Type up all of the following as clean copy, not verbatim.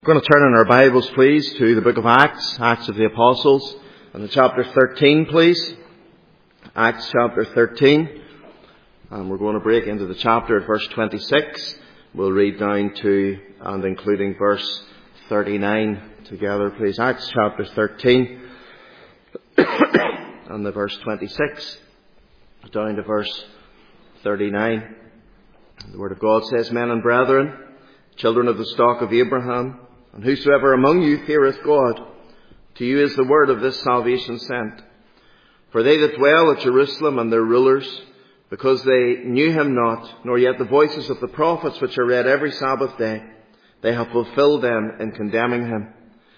We're going to turn in our Bibles, please, to the book of Acts, Acts of the Apostles, and the chapter 13, please. Acts chapter 13. And we're going to break into the chapter at verse 26. We'll read down to and including verse 39 together, please. Acts chapter 13 and the verse 26 down to verse 39. The Word of God says, "Men and brethren, children of the stock of Abraham, and whosoever among you feareth God, to you is the word of this salvation sent. For they that dwell at Jerusalem and their rulers, because they knew him not, nor yet the voices of the prophets which are read every Sabbath day, they have fulfilled them in condemning him.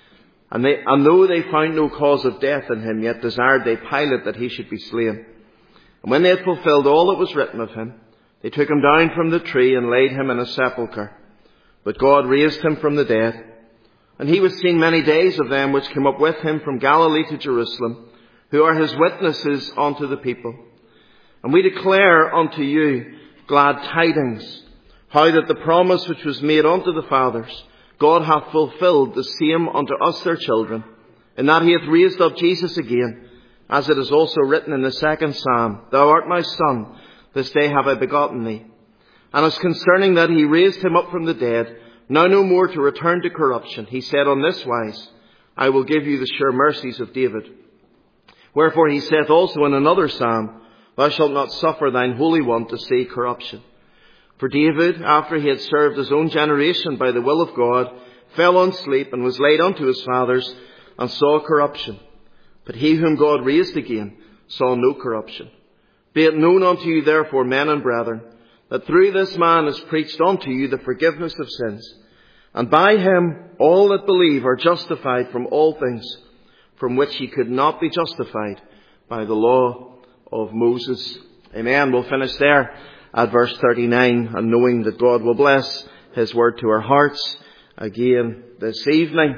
And though they found no cause of death in him, yet desired they Pilate that he should be slain. And when they had fulfilled all that was written of him, they took him down from the tree and laid him in a sepulchre. But God raised him from the dead. And he was seen many days of them which came up with him from Galilee to Jerusalem, who are his witnesses unto the people. And we declare unto you glad tidings, how that the promise which was made unto the fathers, God hath fulfilled the same unto us their children, in that he hath raised up Jesus again, as it is also written in the second Psalm, Thou art my son, this day have I begotten thee. And as concerning that he raised him up from the dead, now no more to return to corruption, he said on this wise, I will give you the sure mercies of David. Wherefore he saith also in another psalm, Thou shalt not suffer thine Holy One to see corruption. For David, after he had served his own generation by the will of God, fell on sleep and was laid unto his fathers, and saw corruption. But he whom God raised again saw no corruption. Be it known unto you therefore, men and brethren, that through this man is preached unto you the forgiveness of sins. And by him all that believe are justified from all things, from which ye could not be justified by the law of Moses." Amen. We'll finish there at verse 39, and knowing that God will bless his word to our hearts again this evening.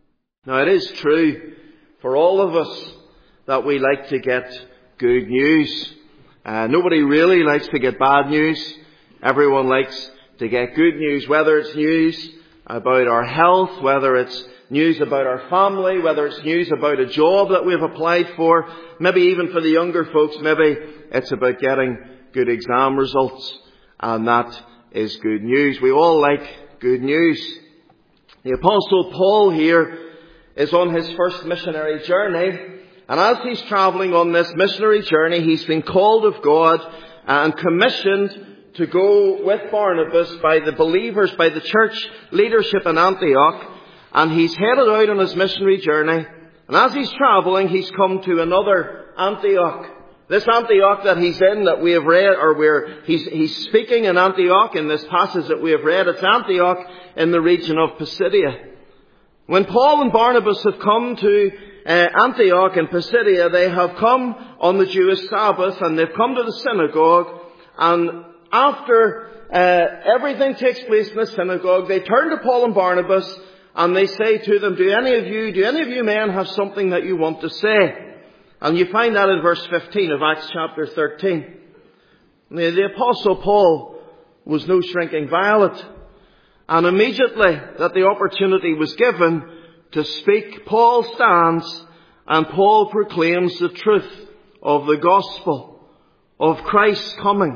Now it is true for all of us that we like to get good news. Nobody really likes to get bad news. Everyone likes to get good news, whether it's news about our health, whether it's news about our family, whether it's news about a job that we've applied for, maybe even for the younger folks, maybe it's about getting good exam results, and that is good news. We all like good news. The Apostle Paul here is on his first missionary journey. And as he's travelling on this missionary journey, he's been called of God and commissioned to go with Barnabas by the believers, by the church leadership in Antioch. And he's headed out on his missionary journey. And as he's travelling, he's come to another Antioch. This Antioch that he's in, that we have read, or he's speaking in Antioch in this passage that we have read. It's Antioch in the region of Pisidia. When Paul and Barnabas have come to Antioch in Pisidia, they have come on the Jewish Sabbath, and they've come to the synagogue, and after everything takes place in the synagogue, they turn to Paul and Barnabas and they say to them, do any of you men have something that you want to say? And you find that in verse 15 of Acts chapter 13. The Apostle Paul was no shrinking violet, and immediately that the opportunity was given to speak, Paul stands and Paul proclaims the truth of the gospel of Christ's coming.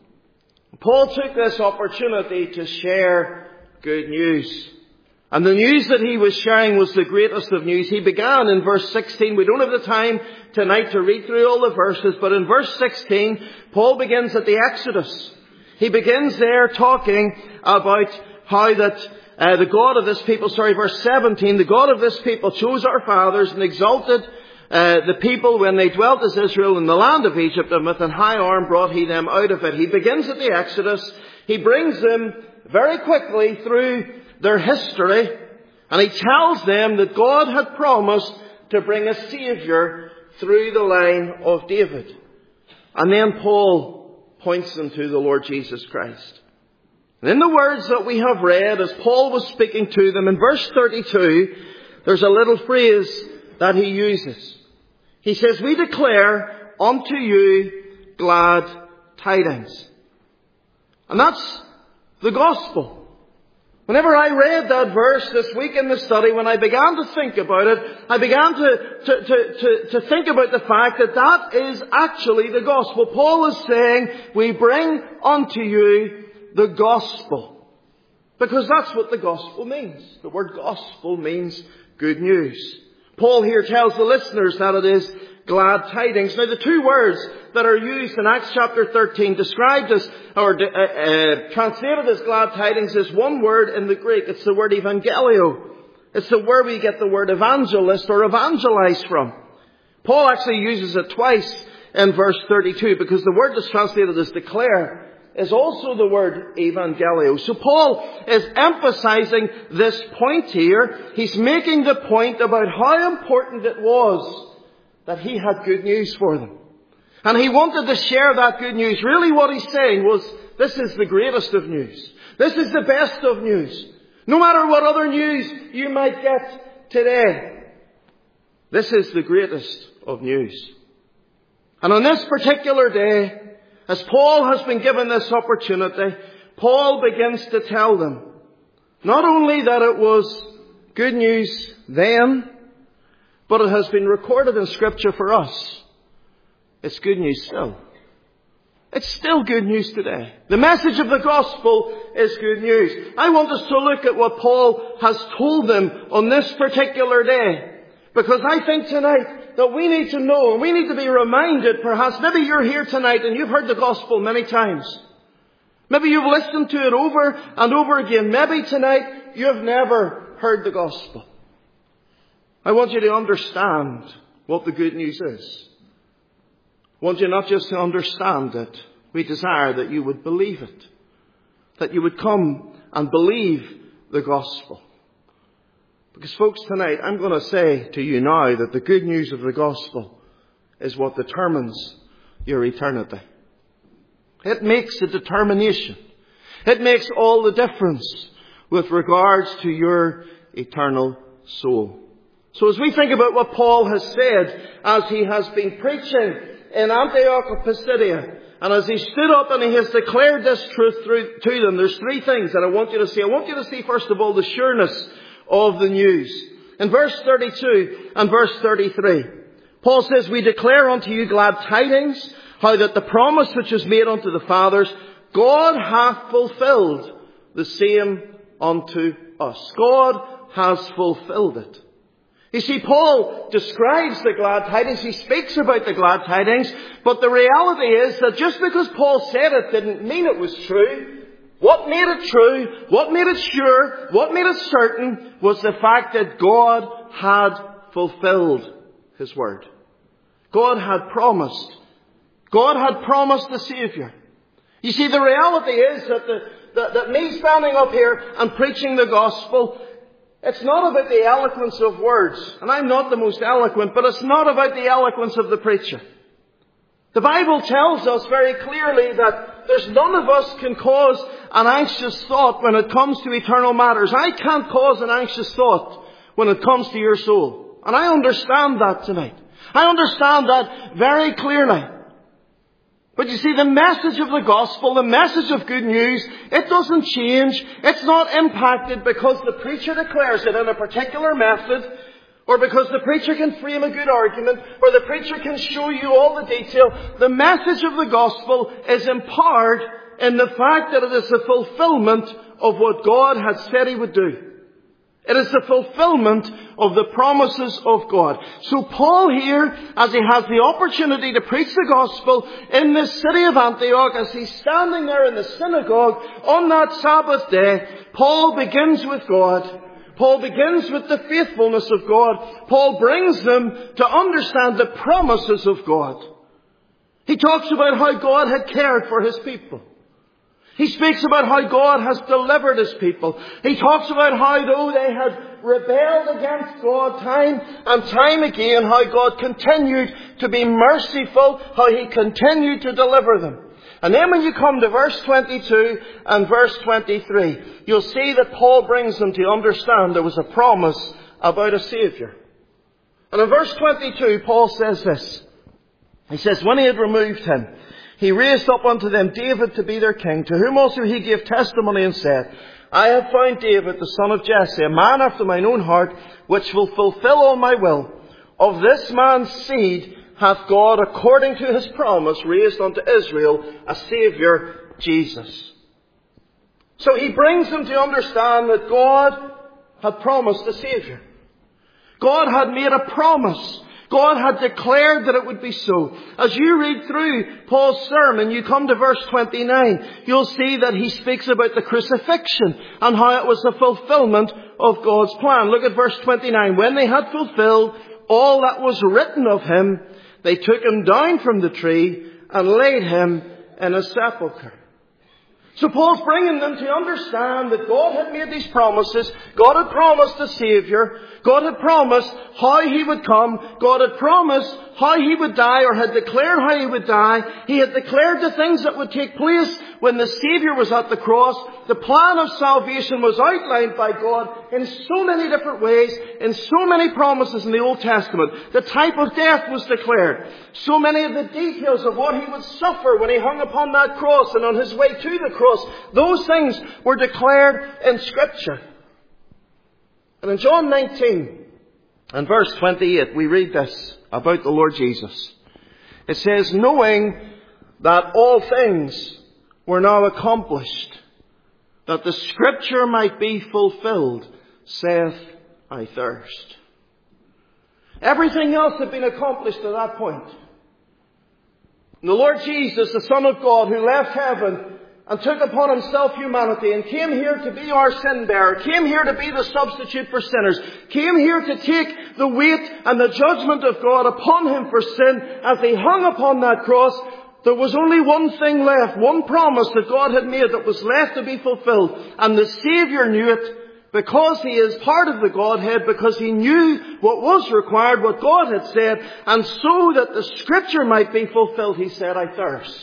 Paul took this opportunity to share good news. And the news that he was sharing was the greatest of news. He began in verse 16. We don't have the time tonight to read through all the verses, but in verse 16, Paul begins at the Exodus. He begins there talking about how that the God of this people, verse 17, the God of this people chose our fathers and exalted the people when they dwelt as Israel in the land of Egypt, and with an high arm brought he them out of it. He begins at the Exodus. He brings them very quickly through their history, and he tells them that God had promised to bring a Saviour through the line of David. And then Paul points them to the Lord Jesus Christ. And in the words that we have read, as Paul was speaking to them, in verse 32, there's a little phrase that he uses. He says, we declare unto you glad tidings. And that's the gospel. Whenever I read that verse this week in the study, when I began to think about it, I began to think about the fact that that is actually the gospel. Paul is saying, we bring unto you the gospel. Because that's what the gospel means. The word gospel means good news. Paul here tells the listeners that it is glad tidings. Now the two words that are used in Acts chapter 13 described as, or translated as glad tidings is one word in the Greek. It's the word evangelio. It's the word we get the word evangelist or evangelize from. Paul actually uses it twice in verse 32 because the word that's translated as declare is also the word evangelio. So Paul is emphasizing this point here. He's making the point about how important it was that he had good news for them. And he wanted to share that good news. Really what he's saying was, this is the greatest of news. This is the best of news. No matter what other news you might get today, this is the greatest of news. And on this particular day, as Paul has been given this opportunity, Paul begins to tell them not only that it was good news then, but it has been recorded in Scripture for us. It's good news still. It's still good news today. The message of the gospel is good news. I want us to look at what Paul has told them on this particular day. Because I think tonight that we need to know, and we need to be reminded perhaps, maybe you're here tonight and you've heard the gospel many times. Maybe you've listened to it over and over again. Maybe tonight you've never heard the gospel. I want you to understand what the good news is. I want you not just to understand it. We desire that you would believe it. That you would come and believe the gospel. Because folks, tonight I'm going to say to you now that the good news of the gospel is what determines your eternity. It makes a determination. It makes all the difference with regards to your eternal soul. So as we think about what Paul has said as he has been preaching in Antioch of Pisidia, and as he stood up and he has declared this truth to them, there's three things that I want you to see. I want you to see, first of all, the sureness of the news. In verse 32 and verse 33, Paul says, we declare unto you glad tidings, how that the promise which was made unto the fathers, God hath fulfilled the same unto us. God has fulfilled it. You see, Paul describes the glad tidings. He speaks about the glad tidings. But the reality is that just because Paul said it didn't mean it was true. What made it true, what made it sure, what made it certain was the fact that God had fulfilled His word. God had promised. God had promised the Saviour. You see, the reality is that me standing up here and preaching the gospel, it's not about the eloquence of words. And I'm not the most eloquent, but it's not about the eloquence of the preacher. The Bible tells us very clearly that there's none of us can cause an anxious thought when it comes to eternal matters. I can't cause an anxious thought when it comes to your soul. And I understand that tonight. I understand that very clearly. But you see, the message of the gospel, the message of good news, it doesn't change. It's not impacted because the preacher declares it in a particular method, or because the preacher can frame a good argument, or the preacher can show you all the detail. The message of the gospel is empowered in the fact that it is the fulfillment of what God had said He would do. It is the fulfillment of the promises of God. So Paul here, as he has the opportunity to preach the gospel in this city of Antioch, as he's standing there in the synagogue on that Sabbath day, Paul begins with God. Paul begins with the faithfulness of God. Paul brings them to understand the promises of God. He talks about how God had cared for His people. He speaks about how God has delivered His people. He talks about how though they had rebelled against God time and time again, how God continued to be merciful, how He continued to deliver them. And then when you come to verse 22 and verse 23, you'll see that Paul brings them to understand there was a promise about a Saviour. And in verse 22, Paul says this. He says, when he had removed Him, He raised up unto them David to be their king, to whom also He gave testimony and said, I have found David, the son of Jesse, a man after mine own heart, which will fulfill all my will. Of this man's seed hath God, according to his promise, raised unto Israel a Saviour, Jesus. So he brings them to understand that God had promised a Saviour. God had made a promise. God had declared that it would be so. As you read through Paul's sermon, you come to verse 29, you'll see that he speaks about the crucifixion and how it was the fulfillment of God's plan. Look at verse 29. When they had fulfilled all that was written of him, they took him down from the tree and laid him in a sepulchre. So Paul's bringing them to understand that God had made these promises. God had promised a Saviour. God had promised how He would come. God had promised how He would die, or had declared how He would die. He had declared the things that would take place when the Saviour was at the cross. The plan of salvation was outlined by God in so many different ways, in so many promises in the Old Testament. The type of death was declared. So many of the details of what He would suffer when He hung upon that cross and on His way to the cross, those things were declared in Scripture. And in John 19 and verse 28, we read this about the Lord Jesus. It says, knowing that all things were now accomplished, that the Scripture might be fulfilled, saith, I thirst. Everything else had been accomplished at that point. And the Lord Jesus, the Son of God, who left heaven and took upon Himself humanity and came here to be our sin bearer, came here to be the substitute for sinners, came here to take the weight and the judgment of God upon Him for sin. As He hung upon that cross, there was only one thing left, one promise that God had made that was left to be fulfilled. And the Saviour knew it because He is part of the Godhead, because He knew what was required, what God had said, and so that the Scripture might be fulfilled, He said, I thirst.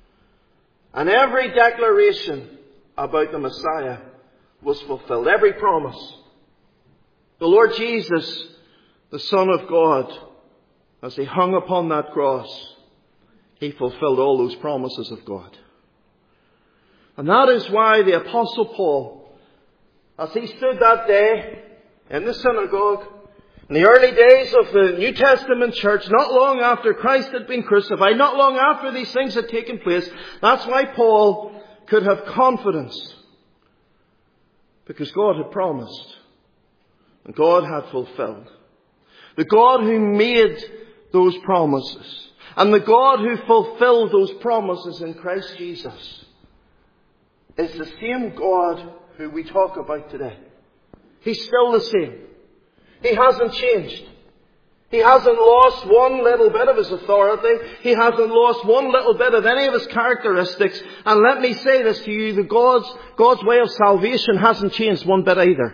And every declaration about the Messiah was fulfilled. Every promise. The Lord Jesus, the Son of God, as He hung upon that cross, He fulfilled all those promises of God. And that is why the Apostle Paul, as he stood that day in the synagogue, in the early days of the New Testament church, not long after Christ had been crucified, not long after these things had taken place, that's why Paul could have confidence. Because God had promised. And God had fulfilled. The God who made those promises, and the God who fulfilled those promises in Christ Jesus, is the same God who we talk about today. He's still the same. He hasn't changed. He hasn't lost one little bit of His authority. He hasn't lost one little bit of any of His characteristics. And let me say this to you, that God's way of salvation hasn't changed one bit either.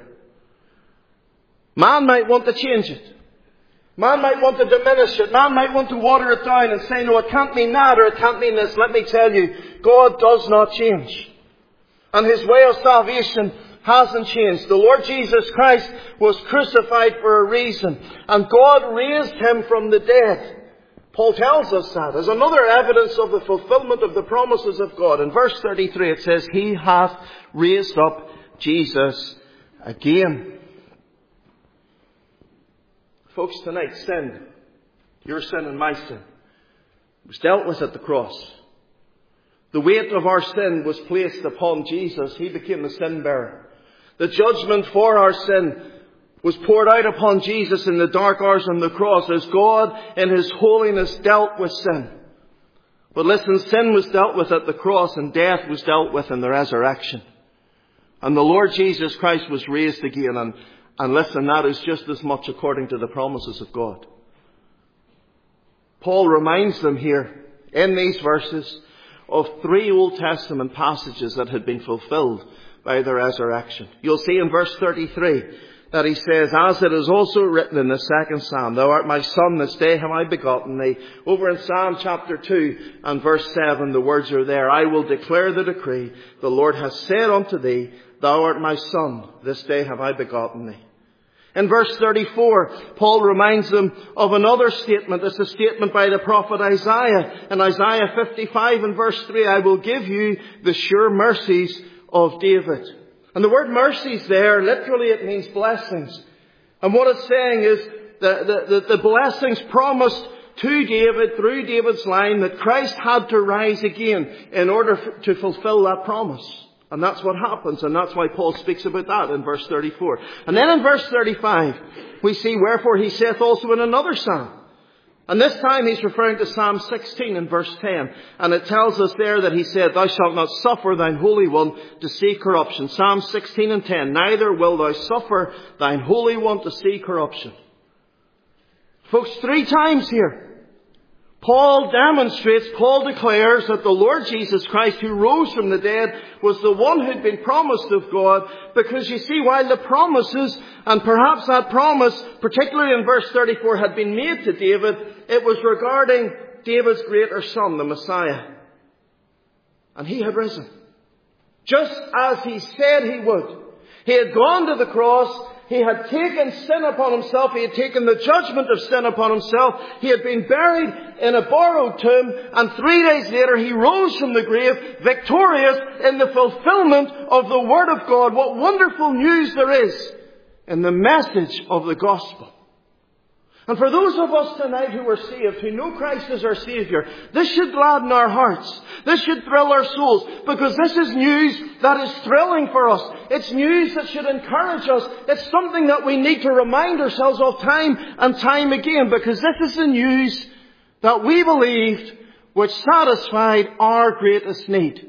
Man might want to change it. Man might want to diminish it. Man might want to water it down and say, no, it can't mean that or it can't mean this. Let me tell you, God does not change. And His way of salvation hasn't changed. The Lord Jesus Christ was crucified for a reason, and God raised Him from the dead. Paul tells us that as another evidence of the fulfillment of the promises of God. In verse 33 it says, He hath raised up Jesus again. Folks, tonight, sin, your sin and my sin, was dealt with at the cross. The weight of our sin was placed upon Jesus. He became the sin bearer. The judgment for our sin was poured out upon Jesus in the dark hours on the cross as God in His holiness dealt with sin. But listen, sin was dealt with at the cross and death was dealt with in the resurrection. And the Lord Jesus Christ was raised again. And listen, that is just as much according to the promises of God. Paul reminds them here in these verses of 3 Old Testament passages that had been fulfilled by the resurrection. You'll see in verse 33 that he says, as it is also written in the second Psalm, Thou art my Son, this day have I begotten thee. Over in Psalm chapter 2 and verse 7, the words are there, I will declare the decree, the Lord has said unto thee, Thou art my Son, this day have I begotten thee. In verse 34, Paul reminds them of another statement. It's a statement by the prophet Isaiah. In Isaiah 55 and verse 3, I will give you the sure mercies of David. And the word mercies there, literally it means blessings. And what it's saying is the blessings promised to David through David's line that Christ had to rise again in order to fulfill that promise. And that's what happens, and that's why Paul speaks about that in verse 34. And then in verse 35, we see, wherefore he saith also in another psalm. And this time he's referring to Psalm 16 in verse 10. And it tells us there that he said, thou shalt not suffer thine Holy One to see corruption. Psalm 16 and 10, neither will thou suffer thine Holy One to see corruption. Folks, 3 times here, Paul declares that the Lord Jesus Christ, who rose from the dead, was the one who'd been promised of God. Because you see, while the promises, and perhaps that promise, particularly in verse 34, had been made to David, it was regarding David's greater son, the Messiah. And he had risen, just as he said he would. He had gone to the cross. He had taken sin upon himself. He had taken the judgment of sin upon himself. He had been buried in a borrowed tomb. And 3 days later, he rose from the grave, victorious in the fulfillment of the Word of God. What wonderful news there is in the message of the gospel. And for those of us tonight who are saved, who know Christ as our Saviour, this should gladden our hearts. This should thrill our souls, because this is news that is thrilling for us. It's news that should encourage us. It's something that we need to remind ourselves of time and time again, because this is the news that we believed which satisfied our greatest need.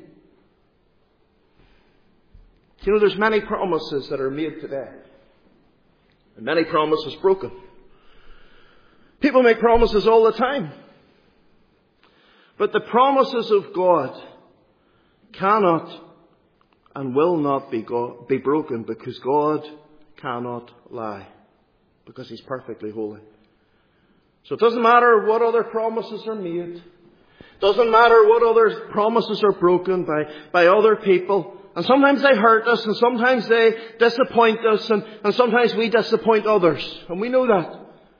You know, there's many promises that are made today, and many promises broken. People make promises all the time. But the promises of God cannot and will not be broken, because God cannot lie, because He's perfectly holy. So it doesn't matter what other promises are made. It doesn't matter what other promises are broken by other people. And sometimes they hurt us, and sometimes they disappoint us, and sometimes we disappoint others. And we know that.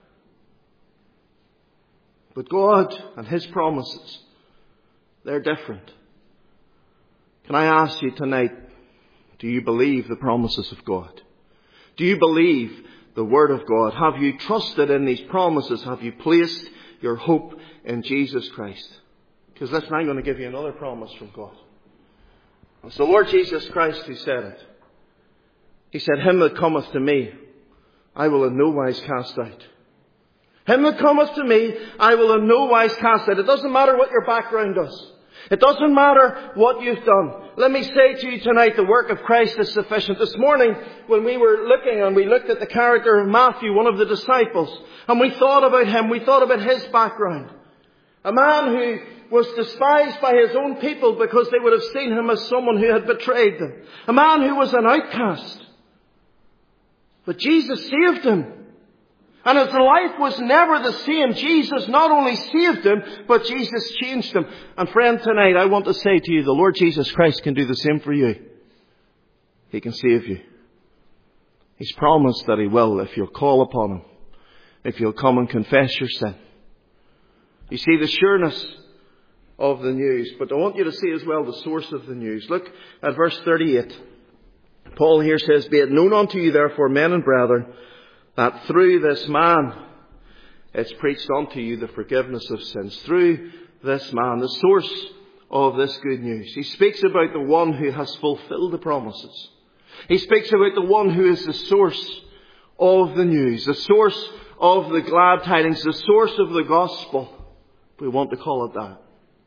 But God and His promises, they're different. Can I ask you tonight, do you believe the promises of God? Do you believe the Word of God? Have you trusted in these promises? Have you placed your hope in Jesus Christ? Because listen, I'm going to give you another promise from God. It's the Lord Jesus Christ who said it. He said, him that cometh to me, I will in no wise cast out. Him that cometh to me, I will in no wise cast out. It doesn't matter what your background does. It doesn't matter what you've done. Let me say to you tonight, the work of Christ is sufficient. This morning, when we were looking and we looked at the character of Matthew, one of the disciples, and we thought about him, we thought about his background. A man who was despised by his own people because they would have seen him as someone who had betrayed them. A man who was an outcast. But Jesus saved him. And his life was never the same. Jesus not only saved him, but Jesus changed him. And friend, tonight I want to say to you, the Lord Jesus Christ can do the same for you. He can save you. He's promised that He will if you'll call upon Him. If you'll come and confess your sin. You see the sureness of the news. But I want you to see as well the source of the news. Look at verse 38. Paul here says, be it known unto you therefore, men and brethren, that through this man it's preached unto you the forgiveness of sins. Through this man, the source of this good news. He speaks about the one who has fulfilled the promises. He speaks about the one who is the source of the news, the source of the glad tidings, the source of the gospel, if we want to call it that.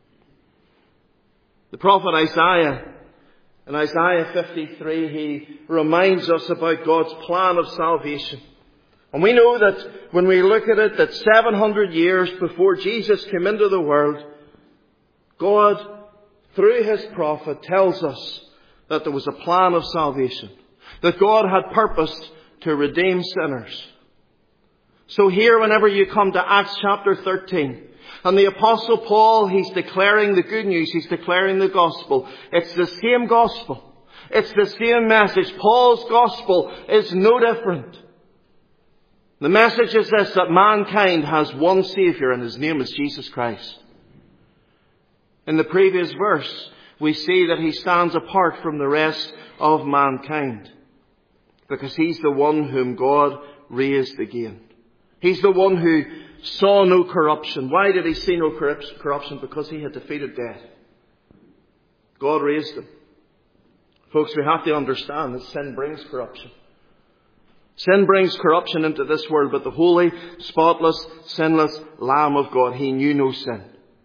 The prophet Isaiah, in Isaiah 53, he reminds us about God's plan of salvation. And we know that when we look at it, that 700 years before Jesus came into the world, God, through His prophet, tells us that there was a plan of salvation. That God had purposed to redeem sinners. So here, whenever you come to Acts chapter 13, and the Apostle Paul, he's declaring the good news, he's declaring the gospel. It's the same gospel. It's the same message. Paul's gospel is no different. The message is this, that mankind has one Saviour, and His name is Jesus Christ. In the previous verse, we see that he stands apart from the rest of mankind because he's the one whom God raised again. He's the one who saw no corruption. Why did he see no corruption? Because he had defeated death. God raised him. Folks, we have to understand that sin brings corruption. Sin brings corruption into this world, but the holy, spotless, sinless Lamb of God, he knew no sin.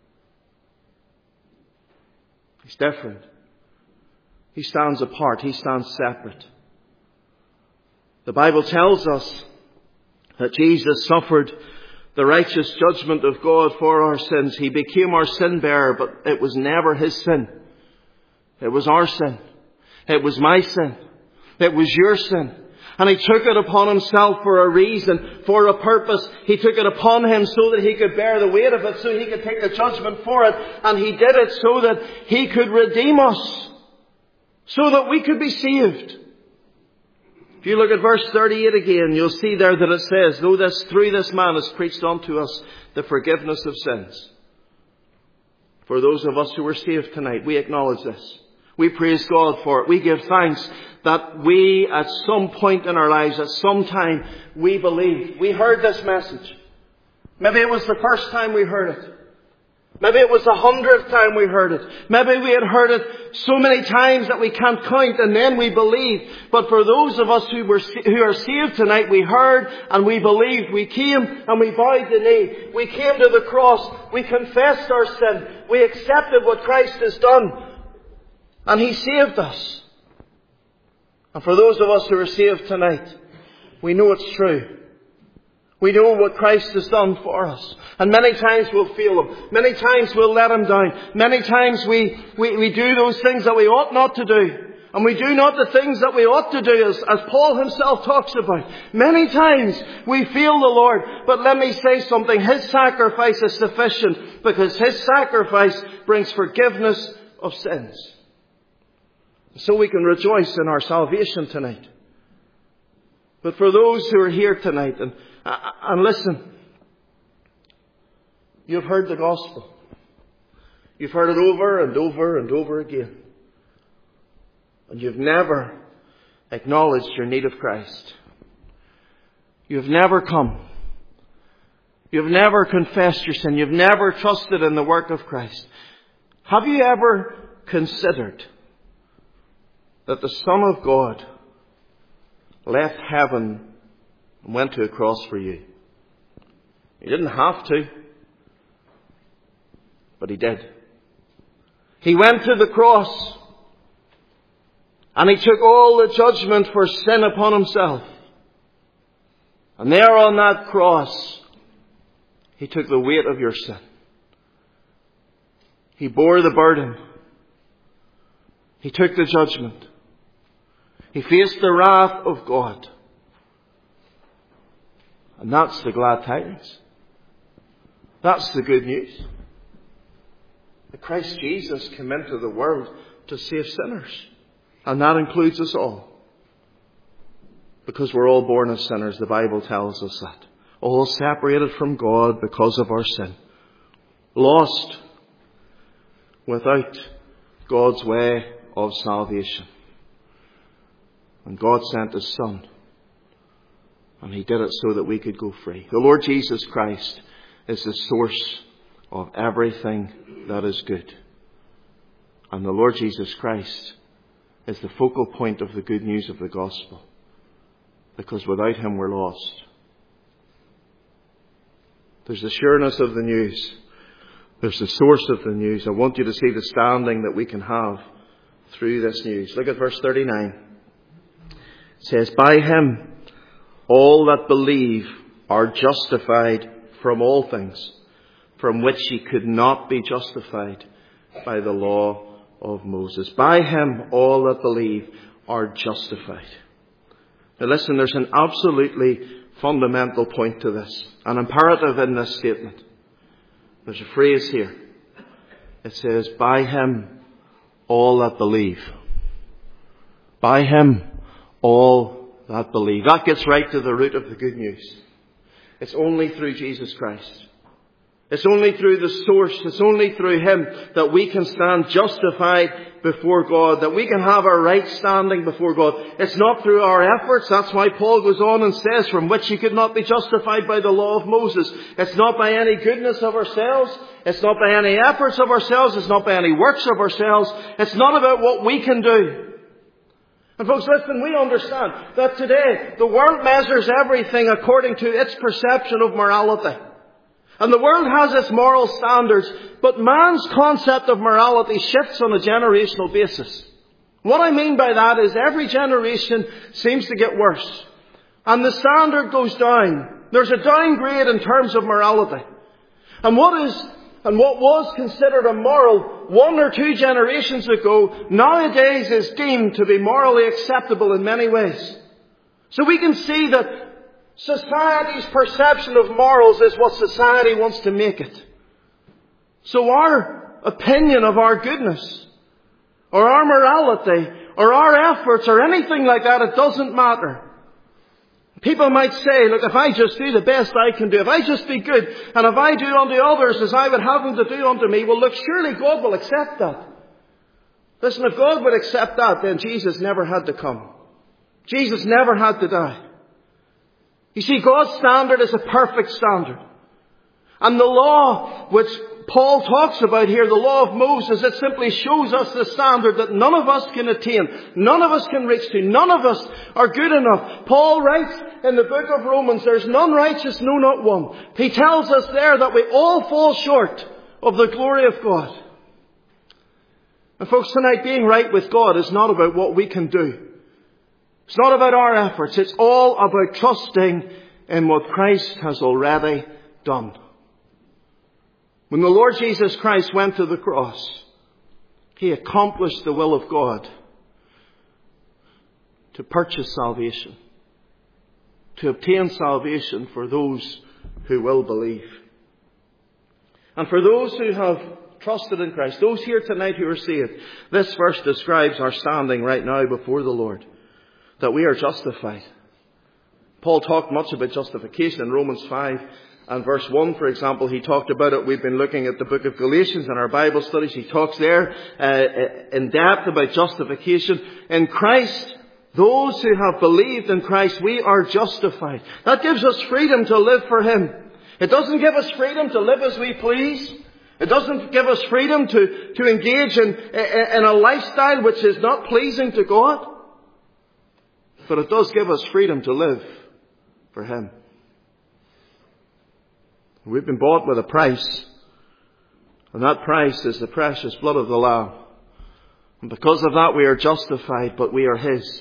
He's different. He stands apart. He stands separate. The Bible tells us that Jesus suffered the righteous judgment of God for our sins. He became our sin bearer, but it was never his sin. It was our sin. It was my sin. It was your sin. And he took it upon himself for a reason, for a purpose. He took it upon him so that he could bear the weight of it, so he could take the judgment for it. And he did it so that he could redeem us, so that we could be saved. If you look at verse 38 again, you'll see there that it says, though through this man is preached unto us the forgiveness of sins. For those of us who are saved tonight, we acknowledge this. We praise God for it. We give thanks that we, at some point in our lives, at some time, we believed. We heard this message. Maybe it was the first time we heard it. Maybe it was the 100th time we heard it. Maybe we had heard it so many times that we can't count, and then we believed. But for those of us who are saved tonight, we heard and we believed. We came and we bowed the knee. We came to the cross. We confessed our sin. We accepted what Christ has done. And he saved us. And for those of us who are saved tonight, we know it's true. We know what Christ has done for us. And many times we'll fail him. Many times we'll let him down. Many times we do those things that we ought not to do. And we do not the things that we ought to do, as Paul himself talks about. Many times we fail the Lord. But let me say something. His sacrifice is sufficient, because his sacrifice brings forgiveness of sins. So we can rejoice in our salvation tonight. But for those who are here tonight, and listen, you've heard the gospel. You've heard it over and over and over again. And you've never acknowledged your need of Christ. You've never come. You've never confessed your sin. You've never trusted in the work of Christ. Have you ever considered that the Son of God left heaven and went to a cross for you? He didn't have to, but he did. He went to the cross and he took all the judgment for sin upon himself. And there on that cross, he took the weight of your sin. He bore the burden. He took the judgment. He faced the wrath of God. And that's the glad tidings. That's the good news. That Christ Jesus came into the world to save sinners. And that includes us all. Because we're all born as sinners, the Bible tells us that. All separated from God because of our sin. Lost without God's way of salvation. And God sent his Son. And he did it so that we could go free. The Lord Jesus Christ is the source of everything that is good. And the Lord Jesus Christ is the focal point of the good news of the gospel. Because without him we're lost. There's the sureness of the news. There's the source of the news. I want you to see the standing that we can have through this news. Look at verse 39. It says, by him all that believe are justified from all things, from which ye could not be justified by the law of Moses. By him all that believe are justified. Now listen, there's an absolutely fundamental point to this, an imperative in this statement. There's a phrase here. It says, by him all that believe. By him all that believe. That gets right to the root of the good news. It's only through Jesus Christ. It's only through the source, it's only through Him that we can stand justified before God, that we can have our right standing before God. It's not through our efforts. That's why Paul goes on and says, from which you could not be justified by the law of Moses. It's not by any goodness of ourselves. It's not by any efforts of ourselves. It's not by any works of ourselves. It's not about what we can do. And folks, listen, we understand that today the world measures everything according to its perception of morality. And the world has its moral standards, but man's concept of morality shifts on a generational basis. What I mean by that is every generation seems to get worse. And the standard goes down. There's a downgrade in terms of morality. And what was considered immoral 1 or 2 generations ago, nowadays is deemed to be morally acceptable in many ways. So we can see that society's perception of morals is what society wants to make it. So our opinion of our goodness, or our morality, or our efforts, or anything like that, it doesn't matter. People might say, look, if I just do the best I can do, if I just be good, and if I do unto others as I would have them to do unto me, well look, surely God will accept that. Listen, if God would accept that, then Jesus never had to come. Jesus never had to die. You see, God's standard is a perfect standard. And the law which Paul talks about here, the law of Moses, it simply shows us the standard that none of us can attain. None of us can reach to. None of us are good enough. Paul writes in the book of Romans, there's none righteous, no, not one. He tells us there that we all fall short of the glory of God. And folks, tonight being right with God is not about what we can do. It's not about our efforts. It's all about trusting in what Christ has already done. When the Lord Jesus Christ went to the cross, He accomplished the will of God to purchase salvation, to obtain salvation for those who will believe. And for those who have trusted in Christ, those here tonight who are saved, this verse describes our standing right now before the Lord. That we are justified. Paul talked much about justification in Romans 5 and verse 1, for example. He talked about it. We've been looking at the book of Galatians in our Bible studies. He talks there in depth about justification. In Christ, those who have believed in Christ, we are justified. That gives us freedom to live for Him. It doesn't give us freedom to live as we please. It doesn't give us freedom to engage in a lifestyle which is not pleasing to God. But it does give us freedom to live for Him. We've been bought with a price. And that price is the precious blood of the Lamb. And because of that we are justified, but we are His.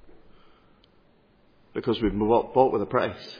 Because we've been bought with a price.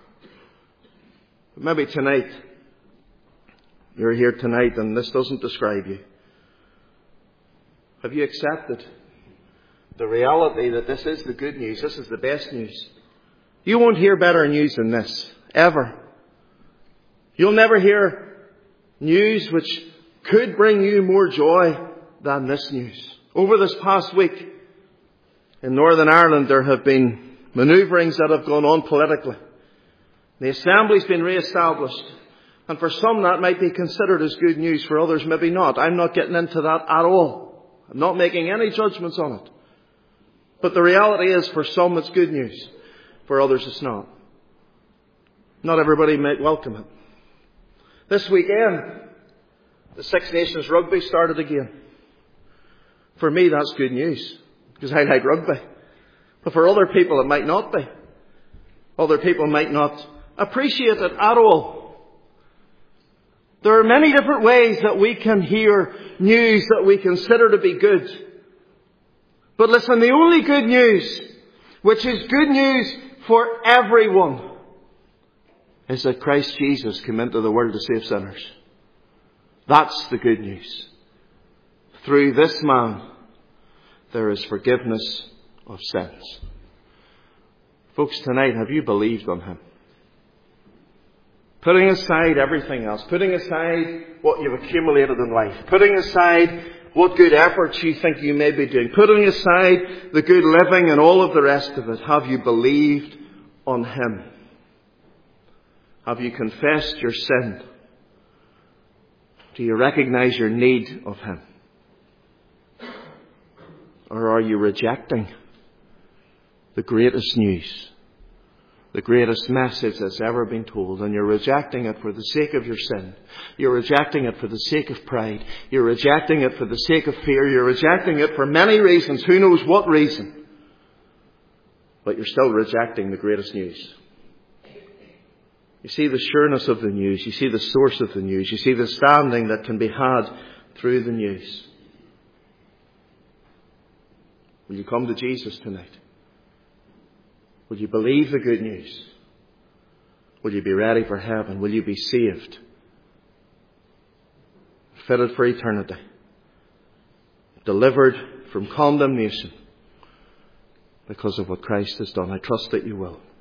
But maybe tonight, you're here tonight and this doesn't describe you. Have you accepted the reality that this is the good news? This is the best news. You won't hear better news than this, ever. You'll never hear news which could bring you more joy than this news. Over this past week, in Northern Ireland, there have been manoeuvrings that have gone on politically. The Assembly's been re-established. And for some that might be considered as good news, for others maybe not. I'm not getting into that at all. I'm not making any judgments on it. But the reality is, for some it's good news. For others it's not. Not everybody might welcome it. This weekend, the Six Nations Rugby started again. For me, that's good news, because I like rugby. But for other people, it might not be. Other people might not appreciate it at all. There are many different ways that we can hear news that we consider to be good. But listen, the only good news, which is good news for everyone, is that Christ Jesus came into the world to save sinners. That's the good news. Through this man, there is forgiveness of sins. Folks, tonight, have you believed on Him? Putting aside everything else, putting aside what you've accumulated in life, putting aside what good efforts you think you may be doing, putting aside the good living and all of the rest of it, have you believed on Him? Have you confessed your sin? Do you recognize your need of Him? Or are you rejecting the greatest news, the greatest message that's ever been told, and you're rejecting it for the sake of your sin? You're rejecting it for the sake of pride. You're rejecting it for the sake of fear. You're rejecting it for many reasons. Who knows what reason? But you're still rejecting the greatest news. You see the sureness of the news. You see the source of the news. You see the standing that can be had through the news. Will you come to Jesus tonight? Will you believe the good news? Will you be ready for heaven? Will you be saved? Fitted for eternity. Delivered from condemnation because of what Christ has done. I trust that you will.